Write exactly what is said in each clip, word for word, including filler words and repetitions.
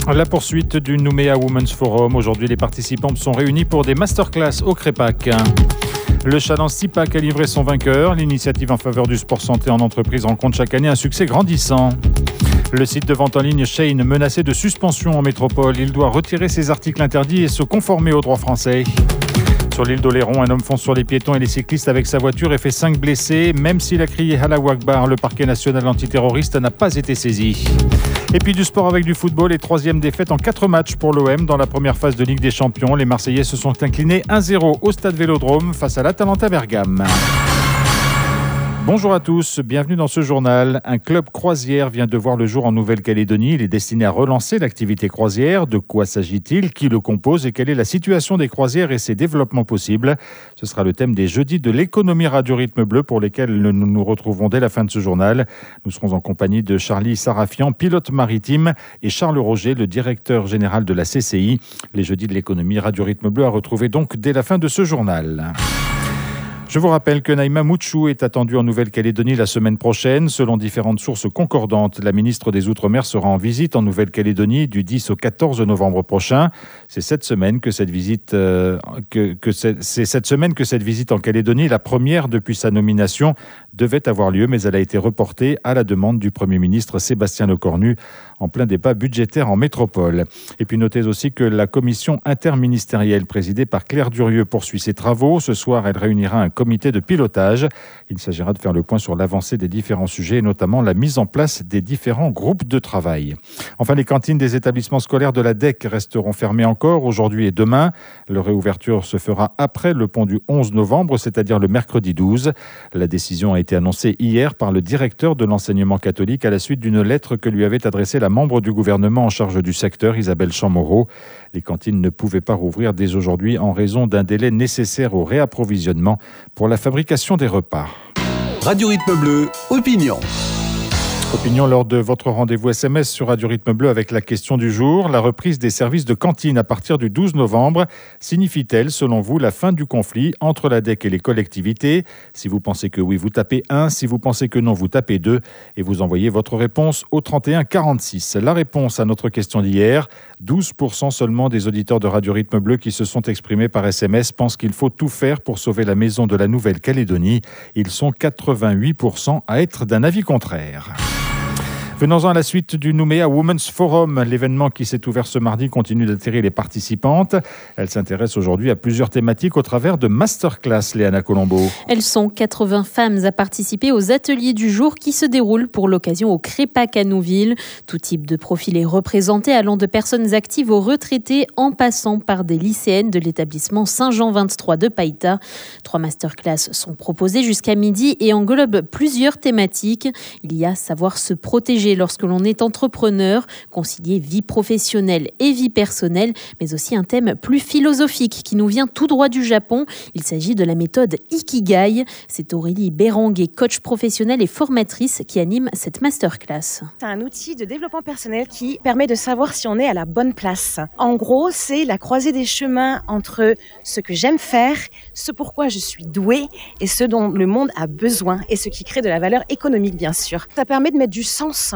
La poursuite du Nouméa Women's Forum. Aujourd'hui, les participants sont réunis pour des masterclass au Crépac. Le Challenge six pack a livré son vainqueur. L'initiative en faveur du sport santé en entreprise rencontre chaque année un succès grandissant. Le site de vente en ligne Shein menacé de suspension en métropole. Il doit retirer ses articles interdits et se conformer au droit français. Sur l'île d'Oléron, un homme fonce sur les piétons et les cyclistes avec sa voiture et fait cinq blessés. Même s'il a crié Allahu Akbar, le parquet national antiterroriste n'a pas été saisi. Et puis du sport avec du football et troisième défaite en quatre matchs pour l'O M dans la première phase de Ligue des Champions. Les Marseillais se sont inclinés un zéro au stade Vélodrome face à l'Atalanta Bergame. Bonjour à tous, bienvenue dans ce journal. Un club croisière vient de voir le jour en Nouvelle-Calédonie. Il est destiné à relancer l'activité croisière. De quoi s'agit-il? Qui le compose et quelle est la situation des croisières et ses développements possibles? Ce sera le thème des jeudis de l'économie Radio Rythme Bleu pour lesquels nous nous retrouvons dès la fin de ce journal. Nous serons en compagnie de Charlie Sarafian, pilote maritime, et Charles Roger, le directeur général de la C C I. Les jeudis de l'économie Radio Rythme Bleu à retrouver donc dès la fin de ce journal. Je vous rappelle que Naïma Mouchou est attendue en Nouvelle-Calédonie la semaine prochaine. Selon différentes sources concordantes, la ministre des Outre-mer sera en visite en Nouvelle-Calédonie du dix au quatorze novembre prochain. C'est cette semaine que cette visite, euh, que, que c'est, c'est cette semaine que cette visite en Calédonie, la première depuis sa nomination, devait avoir lieu, mais elle a été reportée à la demande du Premier ministre Sébastien Lecornu en plein débat budgétaire en métropole. Et puis notez aussi que la commission interministérielle présidée par Claire Durieux poursuit ses travaux. Ce soir, elle réunira un comité de pilotage. Il s'agira de faire le point sur l'avancée des différents sujets et notamment la mise en place des différents groupes de travail. Enfin, les cantines des établissements scolaires de la D E C resteront fermées encore aujourd'hui et demain. Leur réouverture se fera après le pont du onze novembre, c'est-à-dire le mercredi douze. La décision a été annoncée hier par le directeur de l'enseignement catholique à la suite d'une lettre que lui avait adressée la membre du gouvernement en charge du secteur, Isabelle Chamorro. Les cantines ne pouvaient pas rouvrir dès aujourd'hui en raison d'un délai nécessaire au réapprovisionnement pour la fabrication des repas. Radio Rythme Bleu, opinion. Opinion lors de votre rendez-vous S M S sur Radio Rythme Bleu avec la question du jour. La reprise des services de cantine à partir du douze novembre signifie-t-elle, selon vous, la fin du conflit entre la D E C et les collectivités? Si vous pensez que oui, vous tapez un. Si vous pensez que non, vous tapez deux. Et vous envoyez votre réponse au trente et un quarante-six. La réponse à notre question d'hier, douze pour cent seulement des auditeurs de Radio Rythme Bleu qui se sont exprimés par S M S pensent qu'il faut tout faire pour sauver la maison de la Nouvelle-Calédonie. Ils sont quatre-vingt-huit pour cent à être d'un avis contraire. Venons-en à la suite du Nouméa Women's Forum. L'événement qui s'est ouvert ce mardi continue d'attirer les participantes. Elle s'intéresse aujourd'hui à plusieurs thématiques au travers de masterclass, Léana Colombo. Elles sont quatre-vingts femmes à participer aux ateliers du jour qui se déroulent pour l'occasion au Crépac à Nouville. Tout type de profil est représenté, allant de personnes actives aux retraités en passant par des lycéennes de l'établissement Saint-Jean vingt-trois de Païta. Trois masterclass sont proposées jusqu'à midi et englobent plusieurs thématiques. Il y a savoir se protéger lorsque l'on est entrepreneur, concilier vie professionnelle et vie personnelle, mais aussi un thème plus philosophique qui nous vient tout droit du Japon. Il s'agit de la méthode Ikigai. C'est Aurélie Béranguet, coach professionnelle et formatrice, qui anime cette masterclass. C'est un outil de développement personnel qui permet de savoir si on est à la bonne place. En gros, c'est la croisée des chemins entre ce que j'aime faire, ce pourquoi je suis douée et ce dont le monde a besoin et ce qui crée de la valeur économique, bien sûr. Ça permet de mettre du sens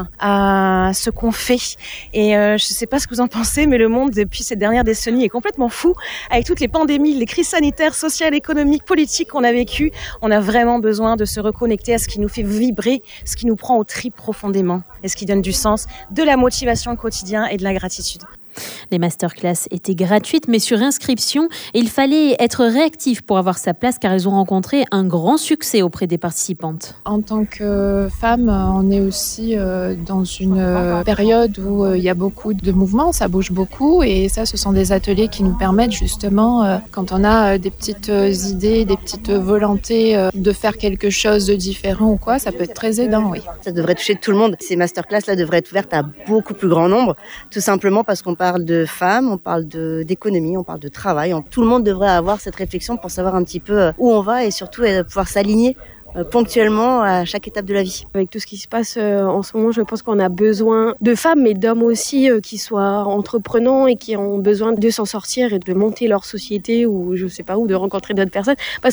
à ce qu'on fait. Et euh, je ne sais pas ce que vous en pensez, mais le monde, depuis ces dernières décennies, est complètement fou. Avec toutes les pandémies, les crises sanitaires, sociales, économiques, politiques qu'on a vécues, on a vraiment besoin de se reconnecter à ce qui nous fait vibrer, ce qui nous prend aux tripes profondément et ce qui donne du sens, de la motivation au quotidien et de la gratitude. Les masterclass étaient gratuites mais sur inscription et il fallait être réactif pour avoir sa place car elles ont rencontré un grand succès auprès des participantes. En tant que femme, on est aussi dans une période où il y a beaucoup de mouvements, ça bouge beaucoup et ça ce sont des ateliers qui nous permettent justement, quand on a des petites idées, des petites volontés de faire quelque chose de différent ou quoi, ça peut être très aidant, oui. Ça devrait toucher tout le monde. Ces masterclass-là devraient être ouvertes à beaucoup plus grand nombre, tout simplement parce qu'on parle de femmes, on parle de, d'économie, on parle de travail. On, tout le monde devrait avoir cette réflexion pour savoir un petit peu où on va et surtout pouvoir s'aligner ponctuellement à chaque étape de la vie. Avec tout ce qui se passe euh, en ce moment, je pense qu'on a besoin de femmes, mais d'hommes aussi, euh, qui soient entreprenants et qui ont besoin de s'en sortir et de monter leur société ou je sais pas où, de rencontrer d'autres personnes. Parce que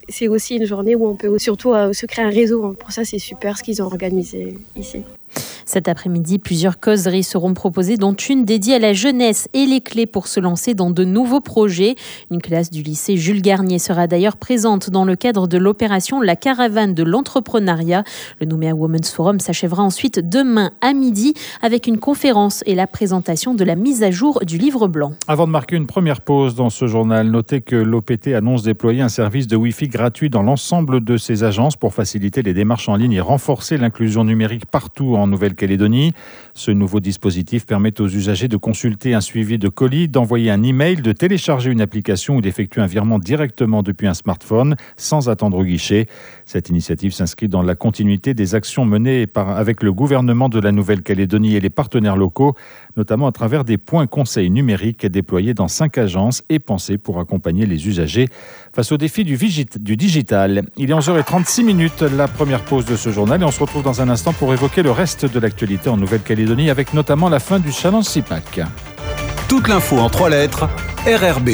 c'est aussi une journée où on peut surtout euh, se créer un réseau. Pour ça, c'est super ce qu'ils ont organisé ici. Cet après-midi, plusieurs causeries seront proposées, dont une dédiée à la jeunesse et les clés pour se lancer dans de nouveaux projets. Une classe du lycée Jules Garnier sera d'ailleurs présente dans le cadre de l'opération La Caravane de l'entrepreneuriat. Le Nouméa Women's Forum s'achèvera ensuite demain à midi avec une conférence et la présentation de la mise à jour du livre blanc. Avant de marquer une première pause dans ce journal, notez que l'O P T annonce déployer un service de Wi-Fi gratuit dans l'ensemble de ses agences pour faciliter les démarches en ligne et renforcer l'inclusion numérique partout en Nouvelle-Calédonie. Ce nouveau dispositif permet aux usagers de consulter un suivi de colis, d'envoyer un email, de télécharger une application ou d'effectuer un virement directement depuis un smartphone sans attendre au guichet. Cette initiative s'inscrit dans la continuité des actions menées par, avec le gouvernement de la Nouvelle-Calédonie et les partenaires locaux, notamment à travers des points conseils numériques déployés dans cinq agences et pensés pour accompagner les usagers face aux défis du, vigit- du digital. Il est onze heures trente-six minutes, la première pause de ce journal, et on se retrouve dans un instant pour évoquer le reste de l'actualité en Nouvelle-Calédonie avec notamment la fin du Challenge SIPAC. Toute l'info en trois lettres, R R B.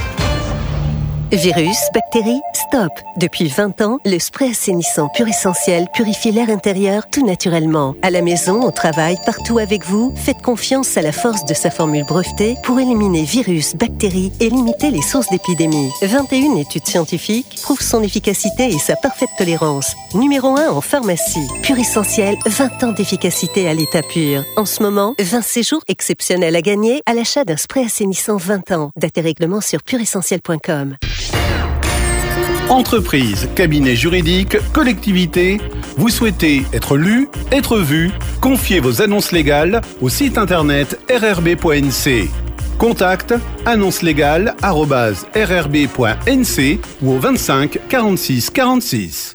Virus, bactéries, stop. Depuis vingt ans, le spray assainissant Pur Essentiel purifie l'air intérieur tout naturellement. À la maison, au travail, partout avec vous, faites confiance à la force de sa formule brevetée pour éliminer virus, bactéries et limiter les sources d'épidémie. vingt et une études scientifiques prouvent son efficacité et sa parfaite tolérance. Numéro un en pharmacie. Pur Essentiel, vingt ans d'efficacité à l'état pur. En ce moment, vingt séjours exceptionnels à gagner à l'achat d'un spray assainissant vingt ans. Date et règlement sur pur essentiel point com. Entreprise, cabinet juridique, collectivité, vous souhaitez être lu, être vu, confiez vos annonces légales au site internet r r b point n c. Contact annonce légale arobase r r b point n c ou au vingt-cinq quarante-six quarante-six.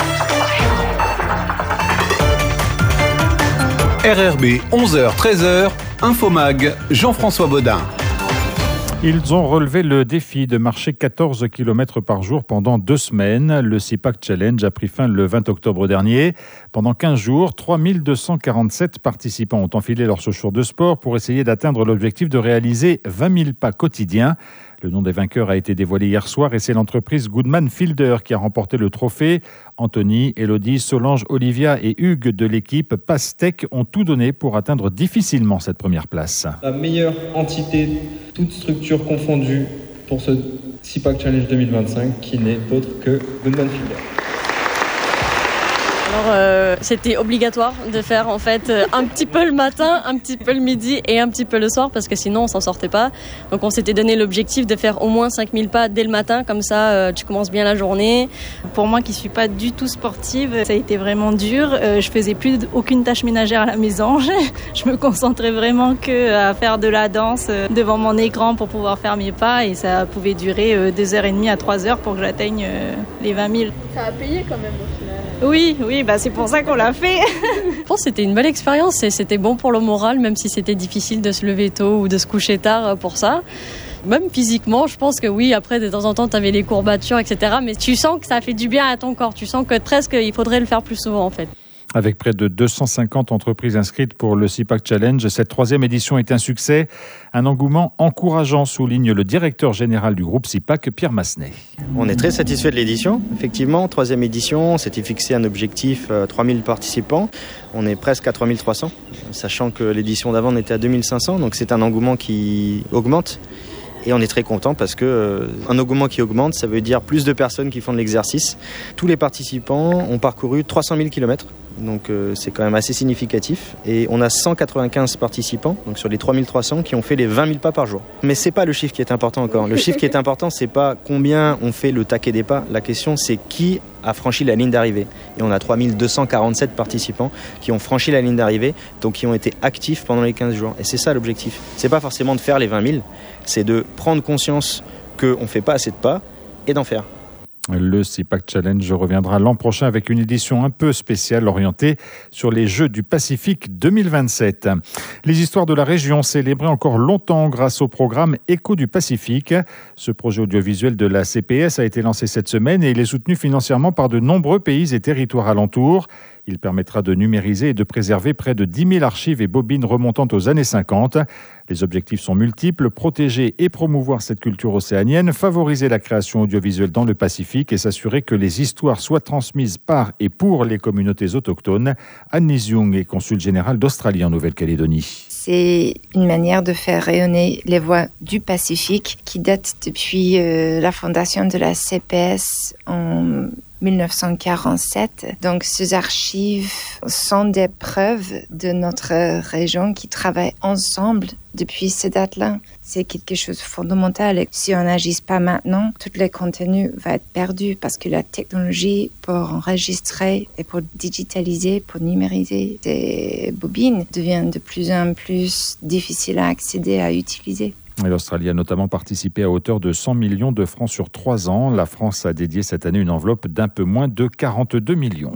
R R B onze heures treize heures, Infomag, Jean-François Baudin. Ils ont relevé le défi de marcher quatorze kilomètres par jour pendant deux semaines. Le SIPAC Challenge a pris fin le vingt octobre dernier. Pendant quinze jours, trois mille deux cent quarante-sept participants ont enfilé leurs chaussures de sport pour essayer d'atteindre l'objectif de réaliser vingt mille pas quotidiens. Le nom des vainqueurs a été dévoilé hier soir et c'est l'entreprise Goodman Fielder qui a remporté le trophée. Anthony, Elodie, Solange, Olivia et Hugues de l'équipe Pastec ont tout donné pour atteindre difficilement cette première place. La meilleure entité, toute structure confondue pour ce SIPAC Challenge deux mille vingt-cinq qui n'est autre que Goodman Fielder. Alors euh, c'était obligatoire de faire en fait un petit peu le matin, un petit peu le midi et un petit peu le soir parce que sinon on s'en sortait pas. Donc on s'était donné l'objectif de faire au moins cinq mille pas dès le matin, comme ça euh, tu commences bien la journée. Pour moi qui suis pas du tout sportive, ça a été vraiment dur. Euh, je faisais plus aucune tâche ménagère à la maison. Je me concentrais vraiment que à faire de la danse devant mon écran pour pouvoir faire mes pas et ça pouvait durer deux heures trente à trois heures pour que j'atteigne les vingt mille. Ça a payé quand même au final. Oui, oui, bah c'est pour ça qu'on l'a fait. Je pense que c'était une belle expérience et c'était bon pour le moral, même si c'était difficile de se lever tôt ou de se coucher tard pour ça. Même physiquement, je pense que oui, après de temps en temps tu avais les courbatures, et cetera. Mais tu sens que ça fait du bien à ton corps, tu sens que presque il faudrait le faire plus souvent en fait. Avec près de deux cent cinquante entreprises inscrites pour le SIPAC Challenge, cette troisième édition est un succès. Un engouement encourageant, souligne le directeur général du groupe SIPAC, Pierre Massenet. On est très satisfait de l'édition. Effectivement, troisième édition, on s'était fixé un objectif euh, trois mille participants. On est presque à trois mille trois cents, sachant que l'édition d'avant on était à deux mille cinq cents. Donc c'est un engouement qui augmente. Et on est très content parce que euh, un engouement qui augmente, ça veut dire plus de personnes qui font de l'exercice. Tous les participants ont parcouru trois cent mille kilomètres, donc euh, c'est quand même assez significatif. Et on a cent quatre-vingt-quinze participants, donc sur les trois mille trois cents, qui ont fait les vingt mille pas par jour. Mais c'est pas le chiffre qui est important encore. Le chiffre qui est important, c'est pas combien on fait le taquet des pas. La question, c'est qui a franchi la ligne d'arrivée. Et on a trois mille deux cent quarante-sept participants qui ont franchi la ligne d'arrivée, donc qui ont été actifs pendant les quinze jours. Et c'est ça l'objectif. C'est pas forcément de faire les vingt mille, c'est de prendre conscience qu'on ne fait pas assez de pas et d'en faire. Le SIPAC Challenge reviendra l'an prochain avec une édition un peu spéciale orientée sur les Jeux du Pacifique deux mille vingt-sept. Les histoires de la région célébrées encore longtemps grâce au programme Écho du Pacifique. Ce projet audiovisuel de la C P S a été lancé cette semaine et il est soutenu financièrement par de nombreux pays et territoires alentours. Il permettra de numériser et de préserver près de dix mille archives et bobines remontant aux années cinquante. Les objectifs sont multiples, protéger et promouvoir cette culture océanienne, favoriser la création audiovisuelle dans le Pacifique et s'assurer que les histoires soient transmises par et pour les communautés autochtones. Anne-Lise Young est consul général d'Australie en Nouvelle-Calédonie. C'est une manière de faire rayonner les voix du Pacifique qui date depuis euh, la fondation de la C P S en dix-neuf cent quarante-sept. Donc, ces archives sont des preuves de notre région qui travaille ensemble depuis ces dates-là. C'est quelque chose de fondamental. Et si on n'agit pas maintenant, tout le contenu va être perdu parce que la technologie pour enregistrer et pour digitaliser, pour numériser des bobines devient de plus en plus difficile à accéder, à utiliser. L'Australie a notamment participé à hauteur de cent millions de francs sur trois ans. La France a dédié cette année une enveloppe d'un peu moins de quarante-deux millions.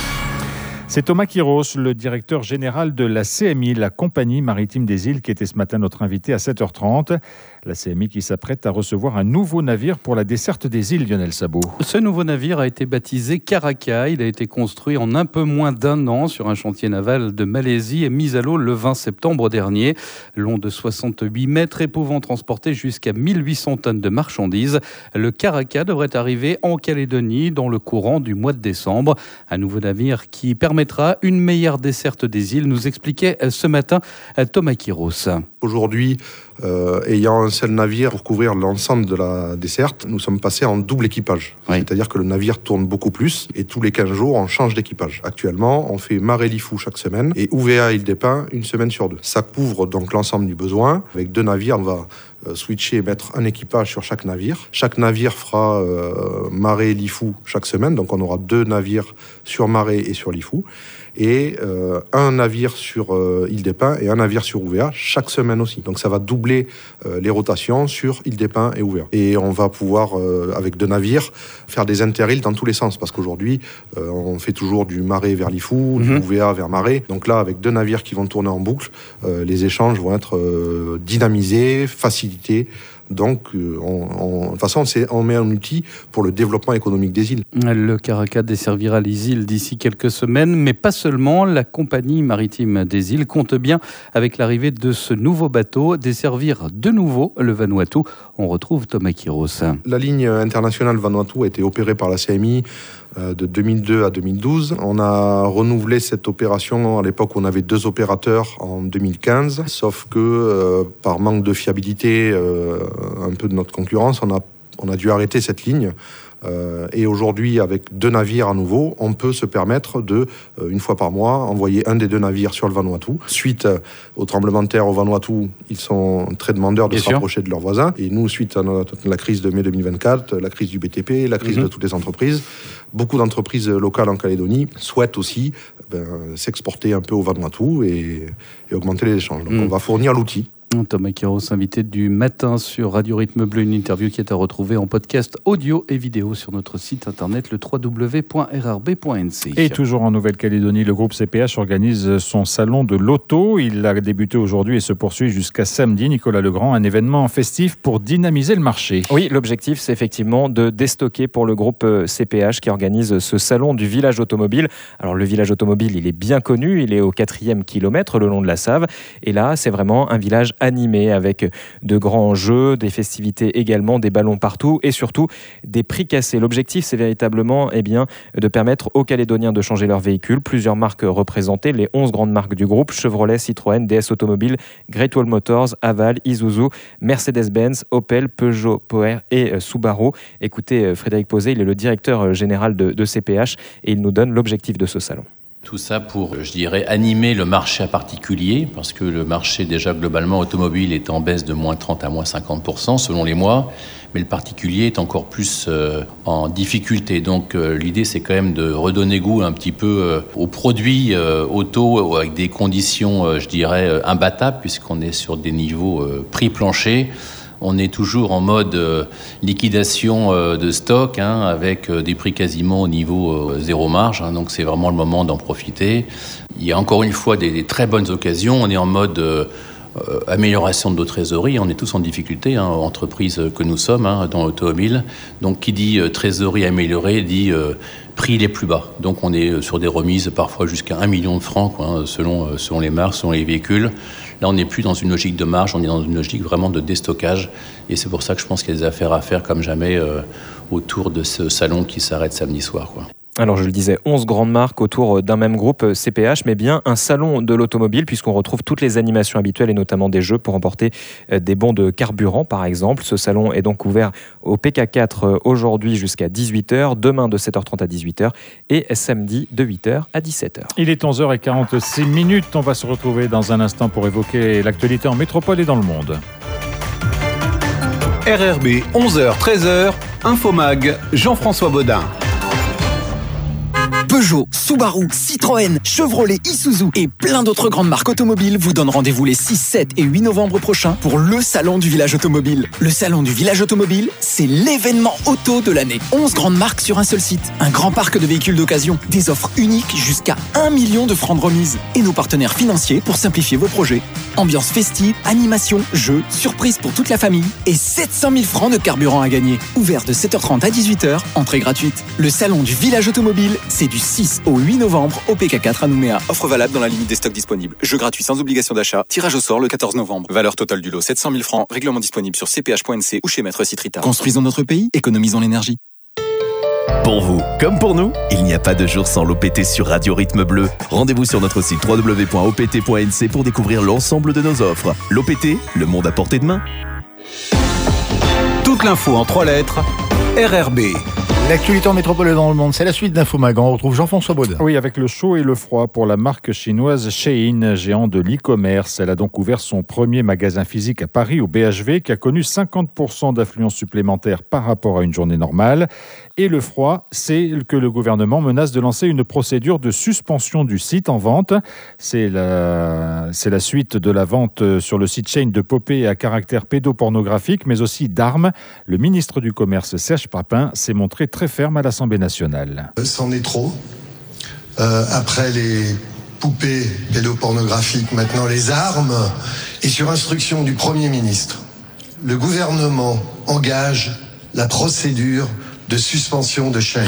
C'est Thomas Quiros, le directeur général de la C M I, la Compagnie Maritime des Îles, qui était ce matin notre invité à sept heures trente. La C M I qui s'apprête à recevoir un nouveau navire pour la desserte des îles, Lionel Sabot. Ce nouveau navire a été baptisé Caracal. Il a été construit en un peu moins d'un an sur un chantier naval de Malaisie et mis à l'eau le vingt septembre dernier. Long de soixante-huit mètres et pouvant transporter jusqu'à mille huit cents tonnes de marchandises, le Caracal devrait arriver en Calédonie dans le courant du mois de décembre. Un nouveau navire qui permettra une meilleure desserte des îles, nous expliquait ce matin Thomas Quiros. Aujourd'hui, euh, ayant un seul navire pour couvrir l'ensemble de la desserte, nous sommes passés en double équipage. Oui. C'est-à-dire que le navire tourne beaucoup plus et tous les quinze jours, on change d'équipage. Actuellement, on fait Maré-Lifou chaque semaine et U V A Île-des-Pins une semaine sur deux. Ça couvre donc l'ensemble du besoin. Avec deux navires, on va euh, switcher et mettre un équipage sur chaque navire. Chaque navire fera euh, Maré-Lifou chaque semaine, donc on aura deux navires sur Maré et sur Lifou. Et euh, un navire sur euh, Île-des-Pins et un navire sur U V A chaque semaine aussi. Donc ça va doubler euh, les rotations sur Île-des-Pins et U V A. Et on va pouvoir, euh, avec deux navires, faire des inter-îles dans tous les sens. Parce qu'aujourd'hui, euh, on fait toujours du Maré vers Lifou, mm-hmm. du U V A vers Maré. Donc là, avec deux navires qui vont tourner en boucle, euh, les échanges vont être euh, dynamisés, facilités. Donc, euh, on, on, de toute façon, c'est, on met un outil pour le développement économique des îles. Le Caracal desservira les îles d'ici quelques semaines, mais pas seulement. La Compagnie Maritime des Îles compte bien, avec l'arrivée de ce nouveau bateau, desservir de nouveau le Vanuatu. On retrouve Thomas Quiros. La ligne internationale Vanuatu a été opérée par la C M I de deux mille deux à deux mille douze. On a renouvelé cette opération à l'époque où on avait deux opérateurs en deux mille quinze, sauf que euh, par manque de fiabilité euh, un peu de notre concurrence, on a, on a dû arrêter cette ligne. Euh, et aujourd'hui, avec deux navires à nouveau, on peut se permettre de, euh, une fois par mois, envoyer un des deux navires sur le Vanuatu. Suite euh, au tremblement de terre au Vanuatu, ils sont très demandeurs de Bien se rapprocher sûr. de leurs voisins. Et nous, suite à notre, la crise de mai deux mille vingt-quatre, la crise du B T P, la crise mm-hmm. de toutes les entreprises, beaucoup d'entreprises locales en Calédonie souhaitent aussi ben, s'exporter un peu au Vanuatu et, et augmenter les échanges. Donc mm. on va fournir l'outil. Thomas Quiros, invité du matin sur Radio Rythme Bleu, une interview qui est à retrouver en podcast audio et vidéo sur notre site internet le w w w point r r b point n c. Et toujours en Nouvelle-Calédonie, le groupe C P H organise son salon de l'auto. Il a débuté aujourd'hui et se poursuit jusqu'à samedi. Nicolas Legrand, un événement festif pour dynamiser le marché. Oui, l'objectif, c'est effectivement de déstocker pour le groupe C P H qui organise ce salon du village automobile. Alors le village automobile, il est bien connu, il est au quatrième kilomètre le long de la Save. Et là, c'est vraiment un village animé avec de grands jeux, des festivités également, des ballons partout et surtout des prix cassés. L'objectif, c'est véritablement eh bien, de permettre aux Calédoniens de changer leur véhicule. Plusieurs marques représentées, les onze grandes marques du groupe, Chevrolet, Citroën, D S Automobile, Great Wall Motors, Aval, Isuzu, Mercedes-Benz, Opel, Peugeot, Power et Subaru. Écoutez, Frédéric Posé, il est le directeur général de, de C P H et il nous donne l'objectif de ce salon. Tout ça pour, je dirais, animer le marché à particulier, parce que le marché déjà globalement automobile est en baisse de moins trente à moins cinquante pour cent selon les mois, mais le particulier est encore plus euh, en difficulté. Donc euh, l'idée c'est quand même de redonner goût un petit peu euh, aux produits euh, auto avec des conditions, euh, je dirais, euh, imbattables, puisqu'on est sur des niveaux euh, prix planchers. On est toujours en mode euh, liquidation euh, de stock, hein, avec euh, des prix quasiment au niveau euh, zéro marge. Hein, donc c'est vraiment le moment d'en profiter. Il y a encore une fois des, des très bonnes occasions. On est en mode euh, euh, amélioration de nos trésoreries. On est tous en difficulté, hein, entreprise que nous sommes hein, dans l'automobile. Donc qui dit euh, trésorerie améliorée dit euh, prix les plus bas. Donc on est sur des remises parfois jusqu'à un million de francs quoi, selon, euh, selon les marques, selon les véhicules. Là, on n'est plus dans une logique de marge, on est dans une logique vraiment de déstockage. Et c'est pour ça que je pense qu'il y a des affaires à faire comme jamais euh, autour de ce salon qui s'arrête samedi soir, quoi. Alors je le disais, onze grandes marques autour d'un même groupe C P H, mais bien un salon de l'automobile puisqu'on retrouve toutes les animations habituelles et notamment des jeux pour remporter des bons de carburant par exemple. Ce salon est donc ouvert au P K quatre aujourd'hui jusqu'à dix-huit heures, demain de sept heures trente à dix-huit heures et samedi de huit heures à dix-sept heures. Il est onze heures quarante-six minutes, on va se retrouver dans un instant pour évoquer l'actualité en métropole et dans le monde. R R B, onze heures treize heures, Infomag, Jean-François Baudin. Peugeot, Subaru, Citroën, Chevrolet, Isuzu et plein d'autres grandes marques automobiles vous donnent rendez-vous les six, sept et huit novembre prochains pour le Salon du Village Automobile. Le Salon du Village Automobile, c'est l'événement auto de l'année. onze grandes marques sur un seul site, un grand parc de véhicules d'occasion, des offres uniques jusqu'à un million de francs de remise et nos partenaires financiers pour simplifier vos projets. Ambiance festive, animation, jeux, surprises pour toute la famille et sept cent mille francs de carburant à gagner. Ouvert de sept heures trente à dix-huit heures, entrée gratuite. Le Salon du Village Automobile, c'est du six au huit novembre au P K quatre à Nouméa. Offre valable dans la limite des stocks disponibles. Jeu gratuit sans obligation d'achat. Tirage au sort le quatorze novembre. Valeur totale du lot sept cent mille francs. Règlement disponible sur c p h point n c ou chez Maître Citrita. Construisons notre pays, économisons l'énergie. Pour vous, comme pour nous, il n'y a pas de jour sans l'O P T sur Radio Rythme Bleu. Rendez-vous sur notre site w w w point o p t point n c pour découvrir l'ensemble de nos offres. L'O P T, le monde à portée de main. Toute l'info en trois lettres, R R B. L'actualité en métropole et dans le monde, c'est la suite d'Infomag. On retrouve Jean-François Baudin. Oui, avec le chaud et le froid pour la marque chinoise Shein, géant de l'e-commerce. Elle a donc ouvert son premier magasin physique à Paris, au B H V, qui a connu cinquante pour cent d'affluence supplémentaire par rapport à une journée normale. Et le froid, c'est que le gouvernement menace de lancer une procédure de suspension du site en vente. C'est la, c'est la suite de la vente sur le site Shein de poupées à caractère pédopornographique, mais aussi d'armes. Le ministre du Commerce, Serge Papin, s'est montré très ferme à l'Assemblée nationale. C'en est trop. Euh, après les poupées pédopornographiques, maintenant les armes. Et sur instruction du Premier ministre, le gouvernement engage la procédure de suspension de Shein.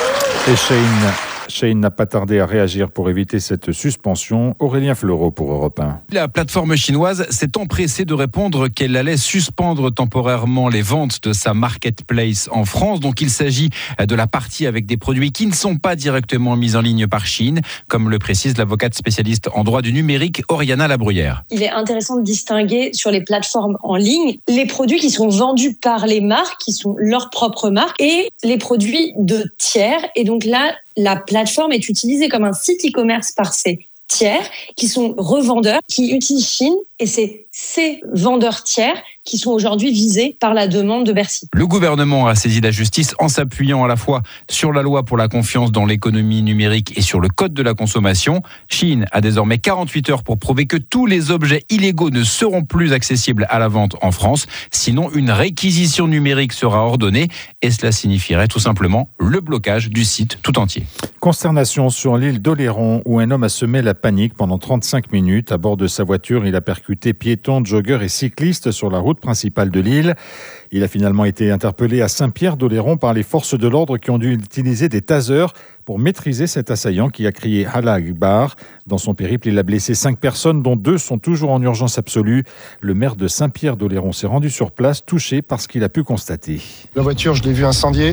Et Shein, Shein n'a pas tardé à réagir pour éviter cette suspension. Aurélien Fleureau pour Europe un. La plateforme chinoise s'est empressée de répondre qu'elle allait suspendre temporairement les ventes de sa marketplace en France. Donc il s'agit de la partie avec des produits qui ne sont pas directement mis en ligne par Chine, comme le précise l'avocate spécialiste en droit du numérique Oriana Labruyère. Il est intéressant de distinguer sur les plateformes en ligne les produits qui sont vendus par les marques, qui sont leurs propres marques, et les produits de tiers. Et donc là, la plateforme est utilisée comme un site e-commerce par ces tiers qui sont revendeurs, qui utilisent Chine, et c'est ces vendeurs tiers qui sont aujourd'hui visés par la demande de Bercy. Le gouvernement a saisi la justice en s'appuyant à la fois sur la loi pour la confiance dans l'économie numérique et sur le code de la consommation. Chine a désormais quarante-huit heures pour prouver que tous les objets illégaux ne seront plus accessibles à la vente en France. Sinon, une réquisition numérique sera ordonnée et cela signifierait tout simplement le blocage du site tout entier. Consternation sur l'île d'Oléron où un homme a semé la panique pendant trente-cinq minutes. À bord de sa voiture, il a percuté piétons, joggeurs et cyclistes sur la route principale de l'île. Il a finalement été interpellé à Saint-Pierre-d'Oléron par les forces de l'ordre qui ont dû utiliser des tasers pour maîtriser cet assaillant qui a crié « Allah Akbar ». Dans son périple, il a blessé cinq personnes, dont deux sont toujours en urgence absolue. Le maire de Saint-Pierre-d'Oléron s'est rendu sur place, touché par ce qu'il a pu constater. La voiture, je l'ai vue incendiée.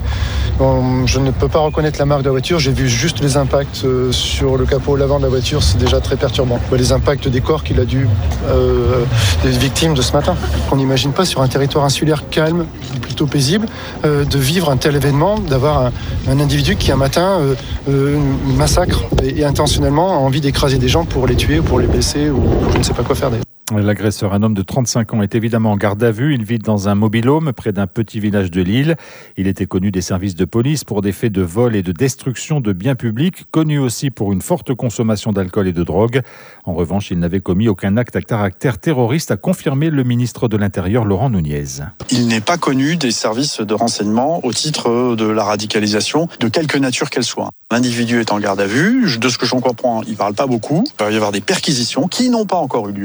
Je ne peux pas reconnaître la marque de la voiture. J'ai vu juste les impacts sur le capot l'avant de la voiture. C'est déjà très perturbant. Les impacts des corps qu'il a dû euh, des victimes de ce matin. On n'imagine pas sur un territoire insulaire calme, plutôt paisible, euh, de vivre un tel événement, d'avoir un, un individu qui un matin euh, euh, massacre et, et intentionnellement a envie d'écraser des gens pour les tuer ou pour les blesser ou je ne sais pas quoi faire d'ailleurs. L'agresseur, un homme de trente-cinq ans, est évidemment en garde à vue. Il vit dans un mobil-home près d'un petit village de l'île. Il était connu des services de police pour des faits de vol et de destruction de biens publics, connu aussi pour une forte consommation d'alcool et de drogue. En revanche, il n'avait commis aucun acte à caractère terroriste, a confirmé le ministre de l'Intérieur, Laurent Nunez. Il n'est pas connu des services de renseignement au titre de la radicalisation, de quelque nature qu'elle soit. L'individu est en garde à vue. De ce que j'en comprends, il ne parle pas beaucoup. Il va y avoir des perquisitions qui n'ont pas encore eu lieu. Il va y avoir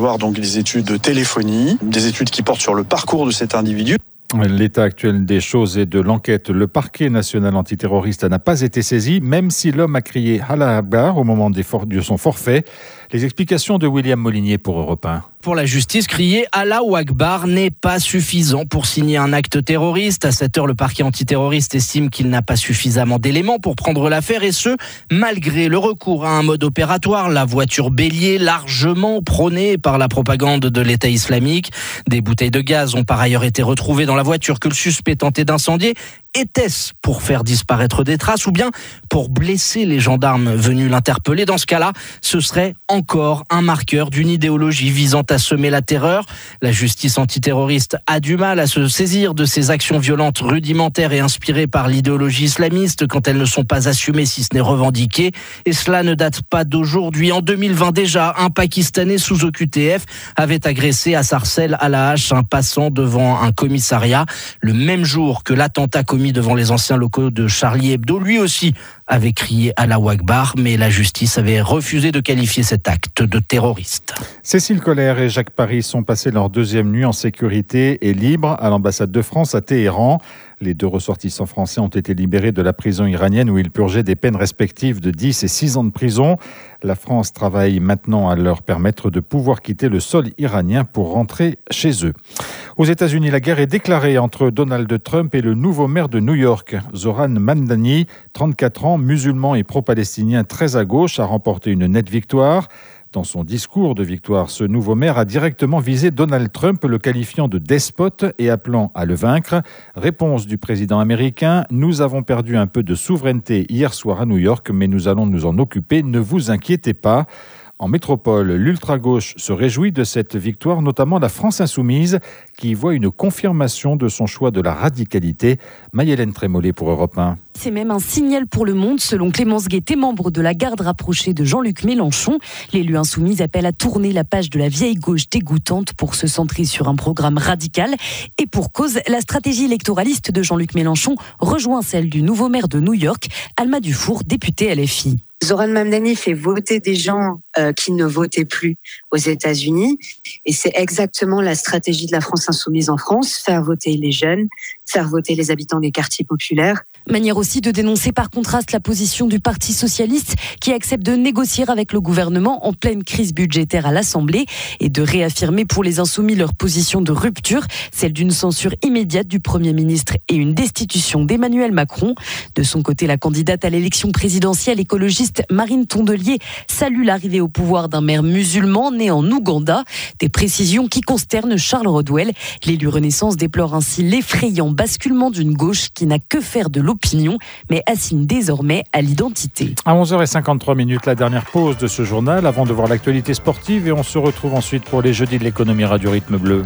avoir donc des études de téléphonie, des études qui portent sur le parcours de cet individu. L'état actuel des choses et de l'enquête, le parquet national antiterroriste n'a pas été saisi, même si l'homme a crié « Allah Akbar » au moment de son forfait. Les explications de William Molinier pour Europe un. Pour la justice, crier Allahu Akbar n'est pas suffisant pour signer un acte terroriste. À cette heure, le parquet antiterroriste estime qu'il n'a pas suffisamment d'éléments pour prendre l'affaire, et ce, malgré le recours à un mode opératoire, la voiture bélier, largement prônée par la propagande de l'État islamique. Des bouteilles de gaz ont par ailleurs été retrouvées dans la voiture que le suspect tentait d'incendier. Était-ce pour faire disparaître des traces ou bien pour blesser les gendarmes venus l'interpeller? Dans ce cas-là, ce serait encore un marqueur d'une idéologie visant à semer la terreur. La justice antiterroriste a du mal à se saisir de ces actions violentes rudimentaires et inspirées par l'idéologie islamiste quand elles ne sont pas assumées, si ce n'est revendiquées. Et cela ne date pas d'aujourd'hui. En deux mille vingt déjà, un Pakistanais sous O Q T F avait agressé à Sarcelles à la hache un passant devant un commissariat le même jour que l'attentat commis devant les anciens locaux de Charlie Hebdo. Lui aussi avait crié Allahu Akbar, mais la justice avait refusé de qualifier cet acte de terroriste. Cécile Collère et Jacques Paris sont passés leur deuxième nuit en sécurité et libre à l'ambassade de France à Téhéran. Les deux ressortissants français ont été libérés de la prison iranienne où ils purgeaient des peines respectives de dix et six ans de prison. La France travaille maintenant à leur permettre de pouvoir quitter le sol iranien pour rentrer chez eux. Aux États-Unis, la guerre est déclarée entre Donald Trump et le nouveau maire de New York. Zoran Mamdani, trente-quatre ans, musulman et pro-palestinien très à gauche, a remporté une nette victoire. Dans son discours de victoire, ce nouveau maire a directement visé Donald Trump, le qualifiant de despote et appelant à le vaincre. Réponse du président américain: « Nous avons perdu un peu de souveraineté hier soir à New York, mais nous allons nous en occuper, ne vous inquiétez pas ». En métropole, l'ultra-gauche se réjouit de cette victoire, notamment la France Insoumise, qui voit une confirmation de son choix de la radicalité. Maïhélène Trémollet pour Europe un. C'est même un signal pour le monde, selon Clémence Guettet, membre de la garde rapprochée de Jean-Luc Mélenchon. L'élu insoumise appelle à tourner la page de la vieille gauche dégoûtante pour se centrer sur un programme radical. Et pour cause, la stratégie électoraliste de Jean-Luc Mélenchon rejoint celle du nouveau maire de New York, Alma Dufour, députée L F I. Zoran Mamdani fait voter des gens euh, qui ne votaient plus aux États-Unis. Et c'est exactement la stratégie de la France insoumise en France, faire voter les jeunes, faire voter les habitants des quartiers populaires. Manière aussi de dénoncer par contraste la position du Parti socialiste qui accepte de négocier avec le gouvernement en pleine crise budgétaire à l'Assemblée et de réaffirmer pour les insoumis leur position de rupture, celle d'une censure immédiate du Premier ministre et une destitution d'Emmanuel Macron. De son côté, la candidate à l'élection présidentielle écologiste Marine Tondelier salue l'arrivée au pouvoir d'un maire musulman né en Ouganda. Des précisions qui consternent Charles Rodwell. L'élu Renaissance déplore ainsi l'effrayant basculement d'une gauche qui n'a que faire de l'opinion, mais assigne désormais à l'identité. À onze heures cinquante-trois, la dernière pause de ce journal avant de voir l'actualité sportive, et on se retrouve ensuite pour les jeudis de l'économie Radio Rythme Bleu.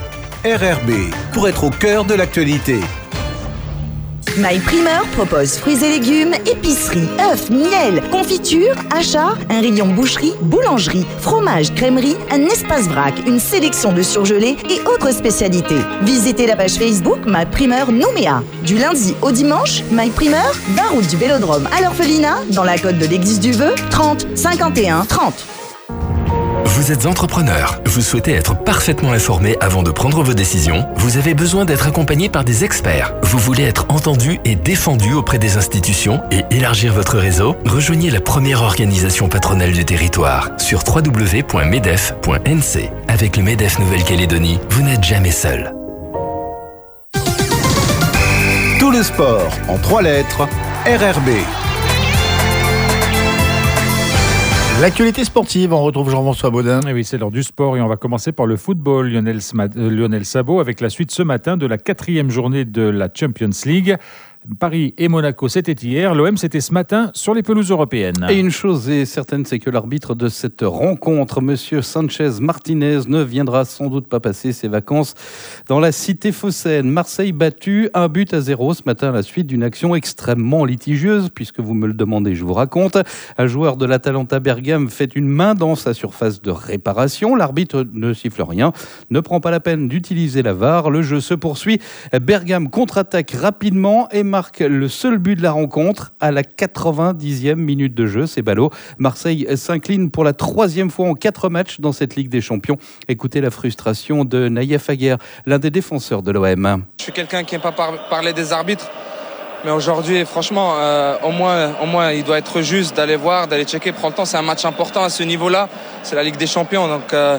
R R B, pour être au cœur de l'actualité. My Primeur propose fruits et légumes, épicerie, œufs, miel, confiture, achats, un rayon boucherie, boulangerie, fromage, crèmerie, un espace vrac, une sélection de surgelés et autres spécialités. Visitez la page Facebook My Primeur Nouméa. Du lundi au dimanche, My Primeur, vingt route du Vélodrome à l'Orphelinat, dans la côte de l'Église du Vœu, trente cinquante et un trente. Vous êtes entrepreneur, vous souhaitez être parfaitement informé avant de prendre vos décisions, vous avez besoin d'être accompagné par des experts, vous voulez être entendu et défendu auprès des institutions et élargir votre réseau, rejoignez la première organisation patronale du territoire sur w w w point medef point n c. Avec le MEDEF Nouvelle-Calédonie, vous n'êtes jamais seul. Tout le sport en trois lettres, R R B. L'actualité sportive, on retrouve Jean-François Baudin. Et oui, c'est l'heure du sport et on va commencer par le football. Lionel, Sma- euh, Lionel Sabot avec la suite ce matin de la quatrième journée de la Champions League. Paris et Monaco, c'était hier. L'O M, c'était ce matin sur les pelouses européennes. Et une chose est certaine, c'est que l'arbitre de cette rencontre, Monsieur Sanchez Martinez, ne viendra sans doute pas passer ses vacances dans la cité phocéenne. Marseille battu, un but à zéro ce matin à la suite d'une action extrêmement litigieuse, puisque vous me le demandez, je vous raconte. Un joueur de l'Atalanta Bergame fait une main dans sa surface de réparation. L'arbitre ne siffle rien, ne prend pas la peine d'utiliser la V A R. Le jeu se poursuit. Bergame contre-attaque rapidement et marque le seul but de la rencontre à la quatre-vingt-dixième minute de jeu. C'est ballot. Marseille s'incline pour la troisième fois en quatre matchs dans cette Ligue des Champions. Écoutez la frustration de Naïef Aguerre, l'un des défenseurs de l'O M. Je suis quelqu'un qui n'aime pas par- parler des arbitres. Mais aujourd'hui, franchement, euh, au moins, au moins, il doit être juste d'aller voir, d'aller checker, prendre le temps. C'est un match important à ce niveau-là. C'est la Ligue des Champions, donc euh,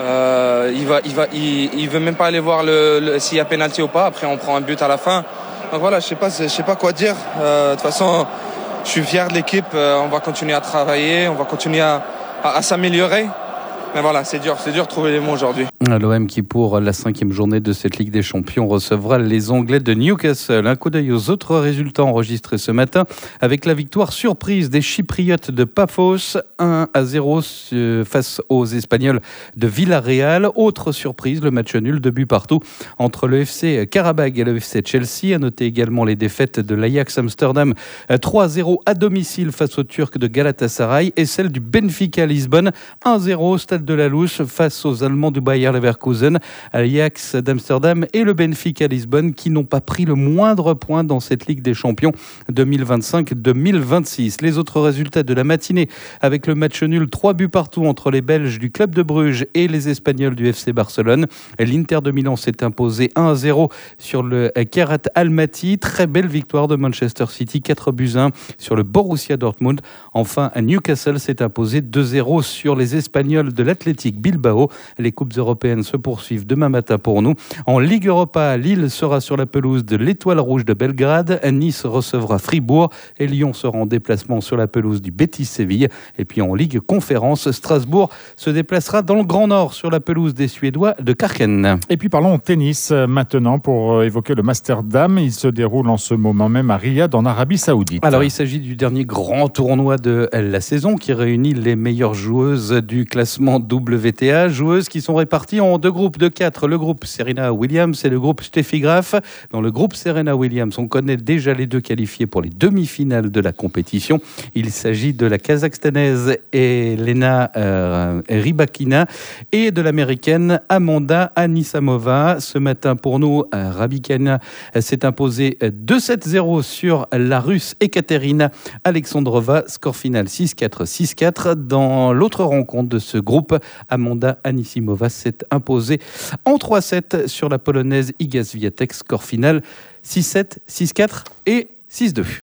euh, il va, il va, il, il veut même pas aller voir le, le, s'il y a pénalty ou pas. Après, on prend un but à la fin. Donc voilà, je sais pas, je sais pas quoi dire. Euh, de toute façon, je suis fier de l'équipe. Euh, on va continuer à travailler, on va continuer à, à, à s'améliorer. Mais voilà, c'est dur, c'est dur de trouver les mots aujourd'hui. L'O M qui, pour la cinquième journée de cette Ligue des Champions, recevra les Anglais de Newcastle. Un coup d'œil aux autres résultats enregistrés ce matin avec la victoire surprise des Chypriotes de Paphos, un à zéro face aux Espagnols de Villarreal. Autre surprise, le match nul de but partout entre le F C Karabag et le F C Chelsea. À noter également les défaites de l'Ajax Amsterdam trois à zéro à domicile face aux Turcs de Galatasaray et celle du Benfica Lisbonne un à zéro au stade de la Louche face aux Allemands du Bayer Leverkusen. L'Ajax d'Amsterdam et le Benfica Lisbonne qui n'ont pas pris le moindre point dans cette Ligue des Champions deux mille vingt-cinq deux mille vingt-six. Les autres résultats de la matinée avec le match nul trois buts partout entre les Belges du Club de Bruges et les Espagnols du F C Barcelone. L'Inter de Milan s'est imposé un à zéro sur le Kairat Almaty. Très belle victoire de Manchester City, quatre buts à un sur le Borussia Dortmund. Enfin, Newcastle s'est imposé deux à zéro sur les Espagnols de l'Athletic Bilbao. Les coupes européennes se poursuivent demain matin pour nous. En Ligue Europa, Lille sera sur la pelouse de l'Étoile Rouge de Belgrade. Nice recevra Fribourg et Lyon sera en déplacement sur la pelouse du Betis Séville. Et puis en Ligue Conférence, Strasbourg se déplacera dans le Grand Nord sur la pelouse des Suédois de Karken. Et puis parlons tennis maintenant pour évoquer le Master Dame. Il se déroule en ce moment même à Riyad en Arabie Saoudite. Alors il s'agit du dernier grand tournoi de la saison qui réunit les meilleures joueuses du classement W T A, joueuses qui sont réparties en deux groupes de quatre. Le groupe Serena Williams et le groupe Steffi Graf. Dans le groupe Serena Williams, on connaît déjà les deux qualifiés pour les demi-finales de la compétition. Il s'agit de la Kazakhstanaise Elena euh, Rybakina et de l'américaine Amanda Anisimova. Ce matin, pour nous, Rybakina s'est imposée deux sept zéro sur la Russe Ekaterina Alexandrova. Score final six quatre six quatre. Dans l'autre rencontre de ce groupe, Amanda Anisimova s'est imposée en trois sept sur la Polonaise Iga Swiatek. Score final six sept, six quatre et six deux.